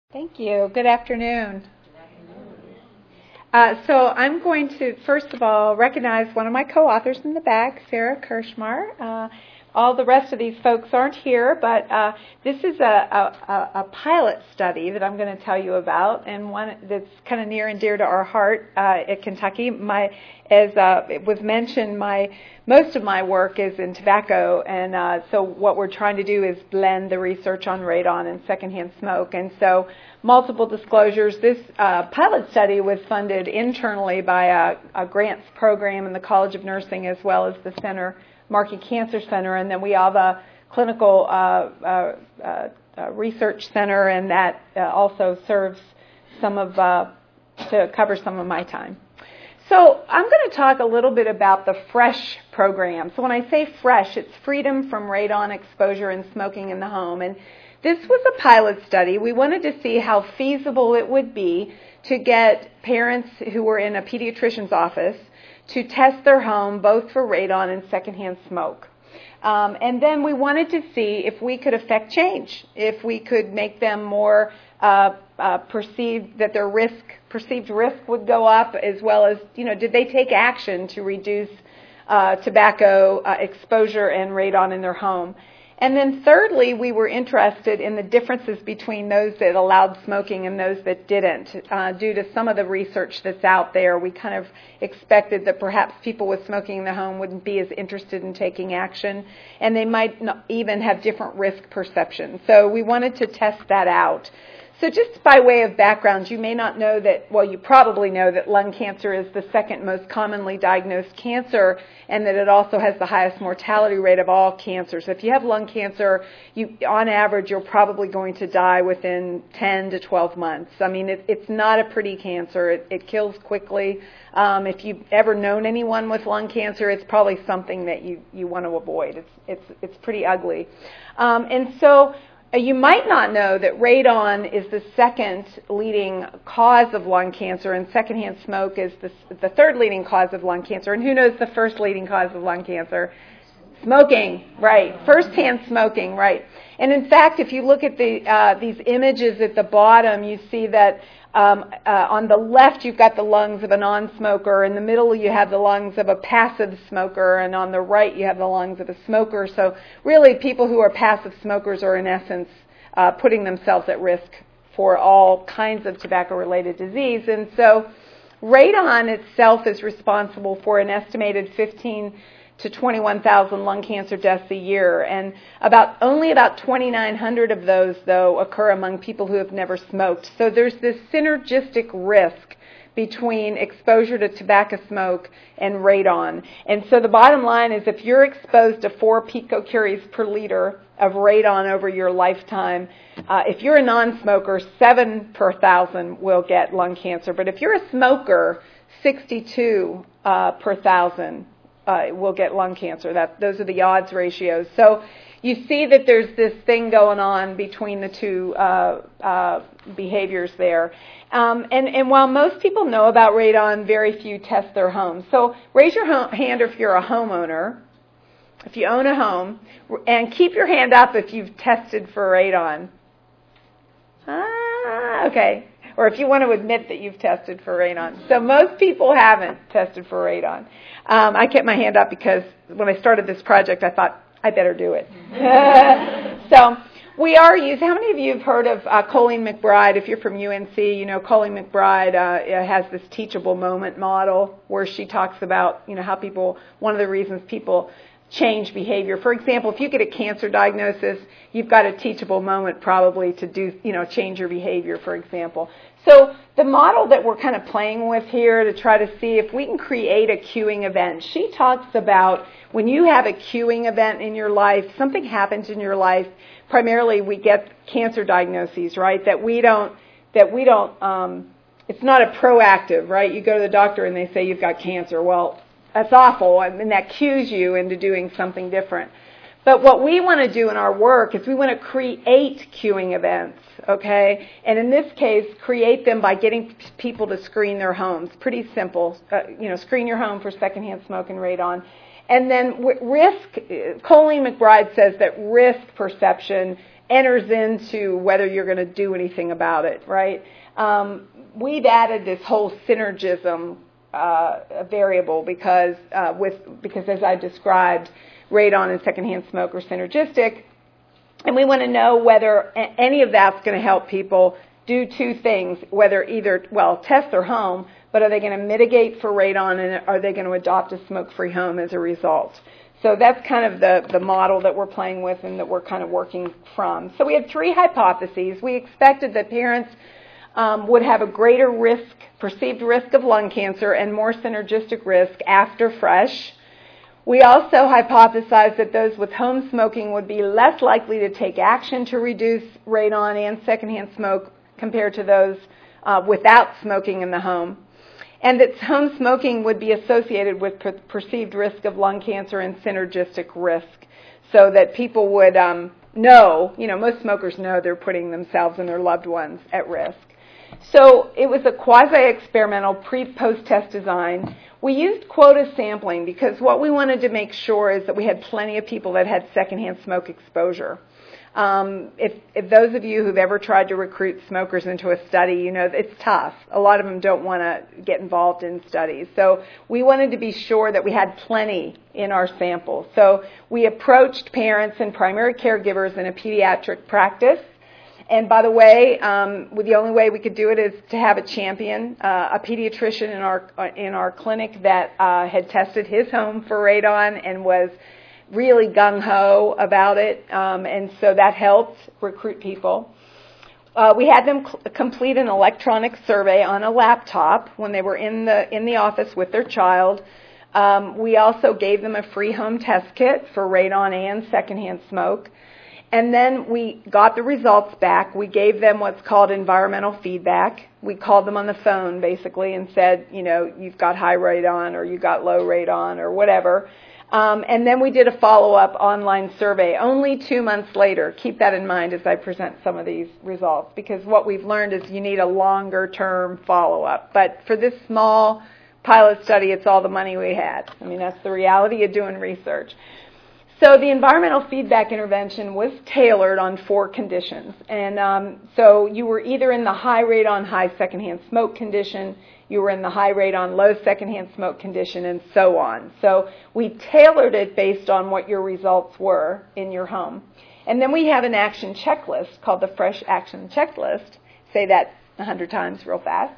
Thank you. Good afternoon. So I'm going to, first of all, recognize one of my co-authors in the back, Sarah Kirschmar. All the rest of these folks aren't here, but this is a pilot study that I'm going to tell you about, and one that's kind of near and dear to our heart at Kentucky. As it was mentioned, most of my work is in tobacco, and so what we're trying to do is blend the research on radon and secondhand smoke. And so multiple disclosures. This pilot study was funded internally by a grants program in the College of Nursing as well as the Markey Cancer Center, and then we have a clinical research center, and that also serves to cover some of my time. So I'm going to talk a little bit about the FRESH program. So when I say FRESH, it's Freedom from Radon Exposure and Smoking in the Home. And this was a pilot study. We wanted to see how feasible it would be to get parents who were in a pediatrician's office to test their home both for radon and secondhand smoke. And then we wanted to see if we could affect change, if we could make them more perceived that their perceived risk would go up, as well as, did they take action to reduce tobacco exposure and radon in their home. And then thirdly, we were interested in the differences between those that allowed smoking and those that didn't. Due to some of the research that's out there, we kind of expected that perhaps people with smoking in the home wouldn't be as interested in taking action, and they might not even have different risk perceptions. So we wanted to test that out. So just by way of background, you may not know that, well, you probably know that lung cancer is the second most commonly diagnosed cancer, and that it also has the highest mortality rate of all cancers. If you have lung cancer, on average, you're probably going to die within 10 to 12 months. I mean, it's not a pretty cancer. It kills quickly. If you've ever known anyone with lung cancer, it's probably something that you want to avoid. It's pretty ugly. And so you might not know that radon is the second leading cause of lung cancer, and secondhand smoke is the third leading cause of lung cancer. And who knows the first leading cause of lung cancer? Smoking, right. First-hand smoking, right. And in fact, if you look at these images at the bottom, you see that on the left, you've got the lungs of a non-smoker. In the middle, you have the lungs of a passive smoker. And on the right, you have the lungs of a smoker. So really, people who are passive smokers are, in essence, putting themselves at risk for all kinds of tobacco-related disease. And so radon itself is responsible for an estimated 15 to 21,000 lung cancer deaths a year, and only about 2,900 of those, though, occur among people who have never smoked. So there's this synergistic risk between exposure to tobacco smoke and radon. And so the bottom line is, if you're exposed to 4 picocuries per liter of radon over your lifetime, if you're a non-smoker, 7 per 1,000 will get lung cancer. But if you're a smoker, 62 per 1,000 will get lung cancer. Those are the odds ratios. So you see that there's this thing going on between the two behaviors there. And while most people know about radon, very few test their homes. So raise your hand if you're a homeowner, if you own a home, and keep your hand up if you've tested for radon. Okay. Or if you want to admit that you've tested for radon. So most people haven't tested for radon. I kept my hand up because when I started this project, I thought, I better do it. So we are how many of you have heard of Colleen McBride? If you're from UNC, Colleen McBride has this teachable moment model where she talks about, how one of the reasons people change behavior. For example, if you get a cancer diagnosis, you've got a teachable moment probably to do, change your behavior, for example. So the model that we're kind of playing with here to try to see if we can create a cueing event. She talks about when you have a cueing event in your life, something happens in your life. Primarily, we get cancer diagnoses, right? That we don't. It's not a proactive, right? You go to the doctor and they say you've got cancer. Well, that's awful, and that cues you into doing something different. But what we want to do in our work is we want to create cueing events, okay? And in this case, create them by getting people to screen their homes. Pretty simple. Screen your home for secondhand smoke and radon. And then Colleen McBride says that risk perception enters into whether you're going to do anything about it, right? We've added this whole synergism variable because as I described, radon and secondhand smoke are synergistic, and we want to know whether any of that's going to help people do two things, whether either, test their home, but are they going to mitigate for radon, and are they going to adopt a smoke-free home as a result? So that's kind of the model that we're playing with and that we're kind of working from. So we had 3 hypotheses. We expected that parents would have a greater perceived risk of lung cancer and more synergistic risk after fresh. We also hypothesized that those with home smoking would be less likely to take action to reduce radon and secondhand smoke compared to those without smoking in the home, and that home smoking would be associated with perceived risk of lung cancer and synergistic risk, so that people would know, most smokers know they're putting themselves and their loved ones at risk. So it was a quasi-experimental pre-post-test design. We used quota sampling because what we wanted to make sure is that we had plenty of people that had secondhand smoke exposure. If those of you who've ever tried to recruit smokers into a study, you know it's tough. A lot of them don't want to get involved in studies. So we wanted to be sure that we had plenty in our sample. So we approached parents and primary caregivers in a pediatric practice. And by the way, the only way we could do it is to have a champion, a pediatrician in our clinic that had tested his home for radon and was really gung-ho about it, and so that helped recruit people. We had them complete an electronic survey on a laptop when they were in the office with their child. We also gave them a free home test kit for radon and secondhand smoke. And then we got the results back. We gave them what's called environmental feedback. We called them on the phone, basically, and said, you've got high radon or you've got low radon or whatever. And then we did a follow-up online survey only 2 months later. Keep that in mind as I present some of these results, because what we've learned is you need a longer-term follow-up. But for this small pilot study, it's all the money we had. I mean, that's the reality of doing research. So the environmental feedback intervention was tailored on 4 conditions. And so you were either in the high radon, high secondhand smoke condition, you were in the high radon, low secondhand smoke condition, and so on. So we tailored it based on what your results were in your home. And then we have an action checklist called the Fresh Action Checklist. Say that 100 times real fast.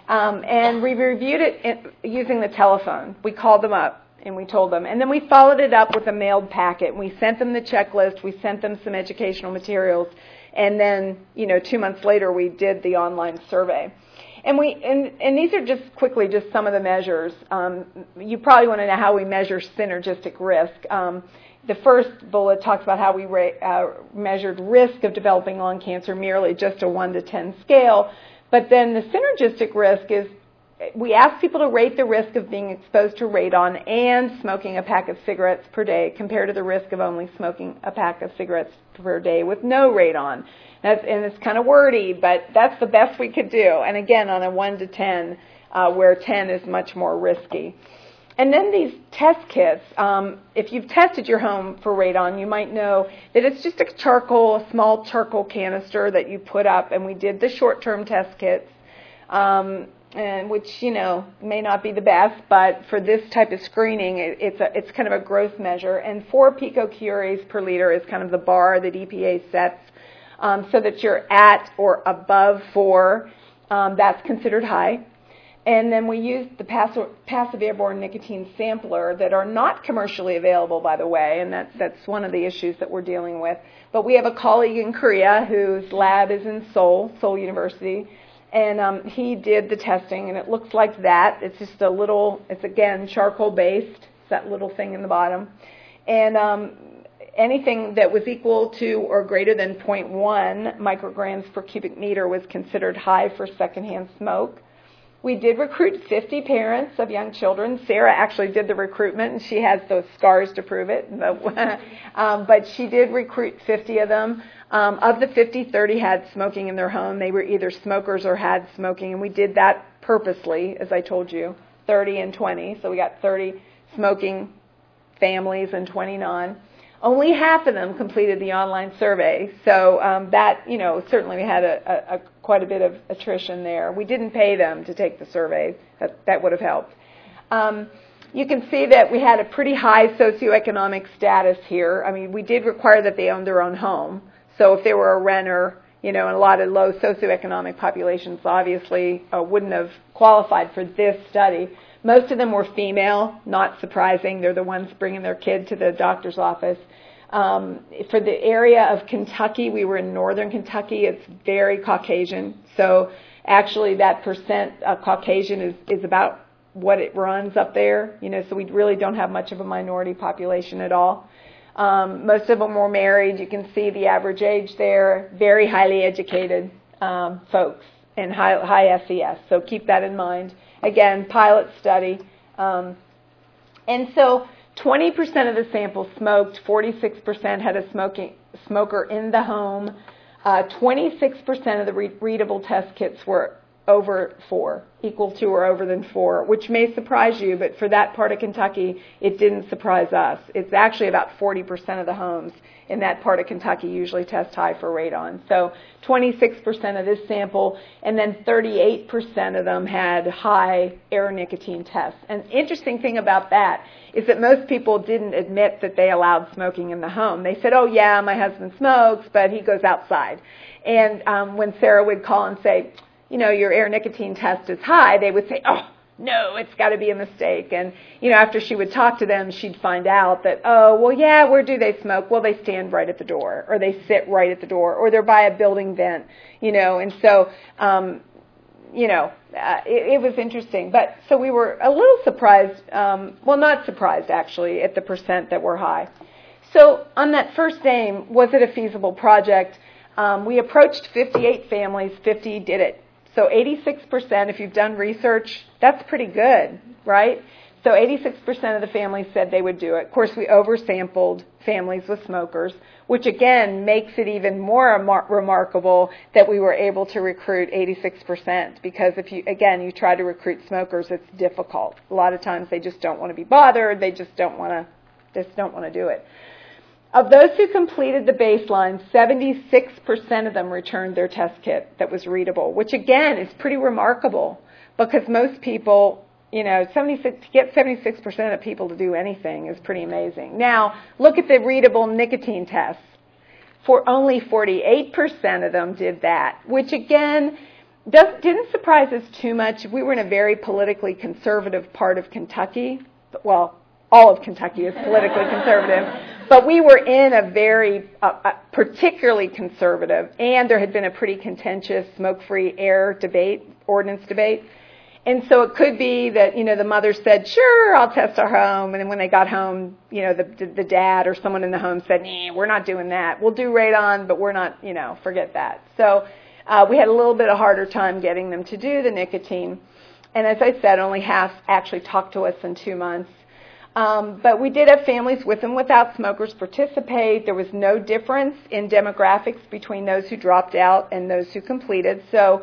And we reviewed it using the telephone. We called them up. And we told them. And then we followed it up with a mailed packet. We sent them the checklist. We sent them some educational materials. And then, 2 months later, we did the online survey. And these are just some of the measures. You probably want to know how we measure synergistic risk. The first bullet talks about how we measured risk of developing lung cancer, merely just a 1 to 10 scale. But then the synergistic risk is, we asked people to rate the risk of being exposed to radon and smoking a pack of cigarettes per day compared to the risk of only smoking a pack of cigarettes per day with no radon. And it's kind of wordy, but that's the best we could do. And again, on a 1 to 10, where 10 is much more risky. And then these test kits, if you've tested your home for radon, you might know that it's just a small charcoal canister that you put up, and we did the short-term test kits. And which, may not be the best, but for this type of screening, it's kind of a growth measure. And 4 picocuries per liter is kind of the bar that EPA sets, so that you're at or above 4. That's considered high. And then we used the passive airborne nicotine sampler that are not commercially available, by the way, and that's one of the issues that we're dealing with. But we have a colleague in Korea whose lab is in Seoul University. And he did the testing, and it looks like that. It's just it's again charcoal-based, it's that little thing in the bottom. And anything that was equal to or greater than 0.1 micrograms per cubic meter was considered high for secondhand smoke. We did recruit 50 parents of young children. Sarah actually did the recruitment, and she has those scars to prove it. But she did recruit 50 of them. Of the 50, 30 had smoking in their home. They were either smokers or had smoking, and we did that purposely, as I told you, 30 and 20. So we got 30 smoking families and 20 non. Only half of them completed the online survey, so that, certainly we had a quite a bit of attrition there. We didn't pay them to take the survey. That would have helped. You can see that we had a pretty high socioeconomic status here. I mean, we did require that they own their own home. So if they were a renter, and a lot of low socioeconomic populations obviously wouldn't have qualified for this study. Most of them were female, not surprising. They're the ones bringing their kid to the doctor's office. For the area of Kentucky, we were in northern Kentucky. It's very Caucasian. So actually that percent Caucasian is about what it runs up there. So we really don't have much of a minority population at all. Most of them were married. You can see the average age there. Very highly educated folks and high SES. So keep that in mind. Again, pilot study. And so 20% of the sample smoked. 46% had a smoker in the home. 26% of the readable test kits were over 4, equal to or over than 4, which may surprise you, but for that part of Kentucky, it didn't surprise us. It's actually about 40% of the homes in that part of Kentucky usually test high for radon. So 26% of this sample, and then 38% of them had high air nicotine tests. And the interesting thing about that is that most people didn't admit that they allowed smoking in the home. They said, oh yeah, my husband smokes, but he goes outside. And when Sarah would call and say, your air nicotine test is high, they would say, oh, no, it's got to be a mistake. And, after she would talk to them, she'd find out that, oh, well, yeah, where do they smoke? Well, they stand right at the door, or they sit right at the door, or they're by a building vent, And so, it was interesting. But so we were a little surprised, not surprised, actually, at the percent that were high. So on that first aim, was it a feasible project? We approached 58 families, 50 did it. So 86%, if you've done research, that's pretty good, right? So 86% of the families said they would do it. Of course, we oversampled families with smokers, which again makes it even more remarkable that we were able to recruit 86%, because if you try to recruit smokers, it's difficult. A lot of times they just don't want to be bothered. They just don't want to do it. Of those who completed the baseline, 76% of them returned their test kit that was readable, which again is pretty remarkable, because most people, to get 76% of people to do anything is pretty amazing. Now, look at the readable nicotine tests. For only 48% of them did that, which again didn't surprise us too much. We were in a very politically conservative part of Kentucky. Well, all of Kentucky is politically conservative. But we were in a very particularly conservative, and there had been a pretty contentious smoke-free air ordinance debate. And so it could be that, the mother said, sure, I'll test our home. And then when they got home, the dad or someone in the home said, nah, we're not doing that. We'll do radon, but we're not, forget that. So we had a little bit of harder time getting them to do the nicotine. And as I said, only half actually talked to us in 2 months. But we did have families with and without smokers participate. There was no difference in demographics between those who dropped out and those who completed. So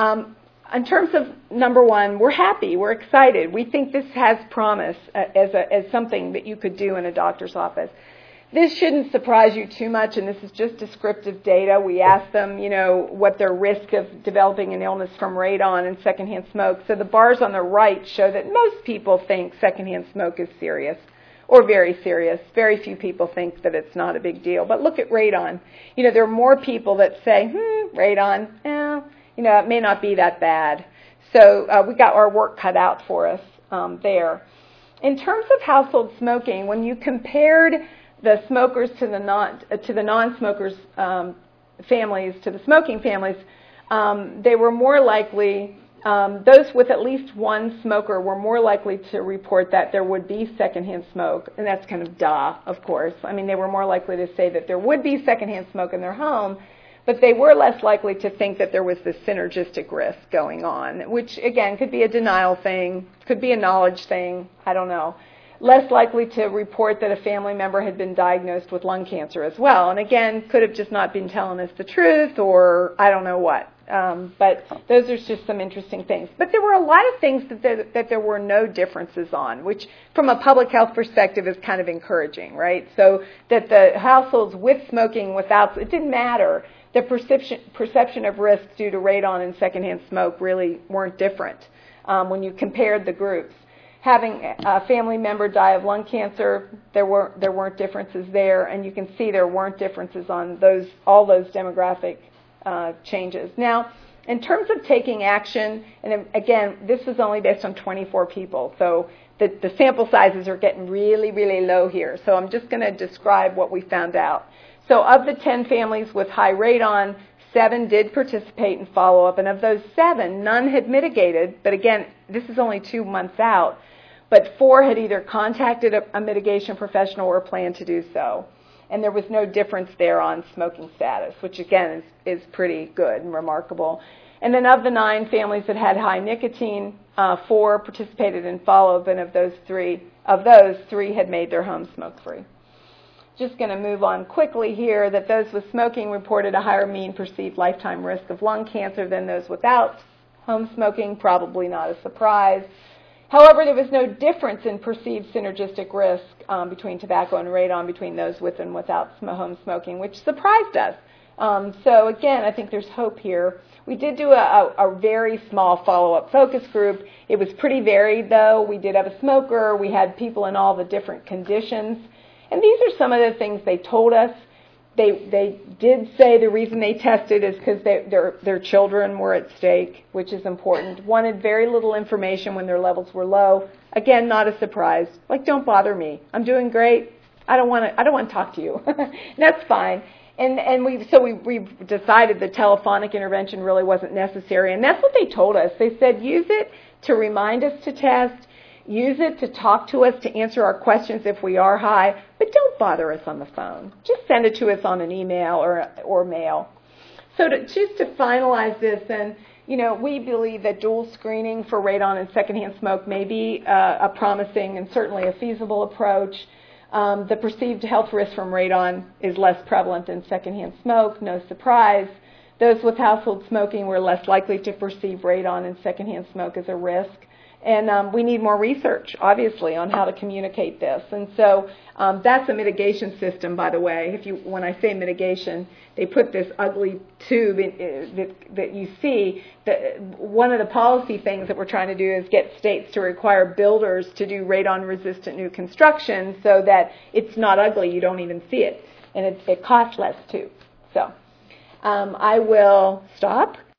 in terms of number one, we're happy. We're excited. We think this has promise as something that you could do in a doctor's office. This shouldn't surprise you too much, and this is just descriptive data. We asked them, what their risk of developing an illness from radon and secondhand smoke. So the bars on the right show that most people think secondhand smoke is serious or very serious. Very few people think that it's not a big deal. But look at radon. There are more people that say, radon, it may not be that bad. So we got our work cut out for us there. In terms of household smoking, when you compared the smokers to the non-smokers families, to the smoking families, they were more likely, those with at least one smoker were more likely to report that there would be secondhand smoke, and that's kind of of course. I mean, they were more likely to say that there would be secondhand smoke in their home, but they were less likely to think that there was this synergistic risk going on, which again could be a denial thing, could be a knowledge thing, I don't know. Less likely to report that a family member had been diagnosed with lung cancer as well. And again, could have just not been telling us the truth, or I don't know what. But those are just some interesting things. But there were a lot of things that there were no differences on, which from a public health perspective is kind of encouraging, right? So that the households with smoking, without, it didn't matter. The perception of risk due to radon and secondhand smoke really weren't different when you compared the groups. Having a family member die of lung cancer, there weren't differences there, and you can see there weren't differences on all those demographic changes. Now, in terms of taking action, and again, this was only based on 24 people, so the sample sizes are getting really, really low here. So I'm just going to describe what we found out. So of the 10 families with high radon, 7 did participate in follow-up, and of those 7, none had mitigated, but again, this is only 2 months out, but 4 had either contacted a mitigation professional or planned to do so. And there was no difference there on smoking status, which again is pretty good and remarkable. And then of the 9 families that had high nicotine, 4 participated in follow-up, and of those 3 had made their home smoke-free. Just going to move on quickly here that those with smoking reported a higher mean perceived lifetime risk of lung cancer than those without home smoking, probably not a surprise. However, there was no difference in perceived synergistic risk between tobacco and radon between those with and without home smoking, which surprised us. So again, I think there's hope here. We did do a very small follow-up focus group. It was pretty varied, though. We did have a smoker. We had people in all the different conditions. And these are some of the things they told us. They did say the reason they tested is because their children were at stake, which is important. Wanted very little information when their levels were low. Again, not a surprise. Like, don't bother me. I'm doing great. I don't want to talk to you. That's fine. And we decided the telephonic intervention really wasn't necessary. And that's what they told us. They said use it to remind us to test. Use it to talk to us, to answer our questions if we are high, but don't bother us on the phone. Just send it to us on an email or mail. So just to finalize this, and we believe that dual screening for radon and secondhand smoke may be a promising and certainly a feasible approach. The perceived health risk from radon is less prevalent than secondhand smoke, no surprise. Those with household smoking were less likely to perceive radon and secondhand smoke as a risk. And we need more research, obviously, on how to communicate this. And so that's a mitigation system, by the way. When I say mitigation, they put this ugly tube that you see. One of the policy things that we're trying to do is get states to require builders to do radon-resistant new construction so that it's not ugly. You don't even see it. And it costs less, too. So I will stop.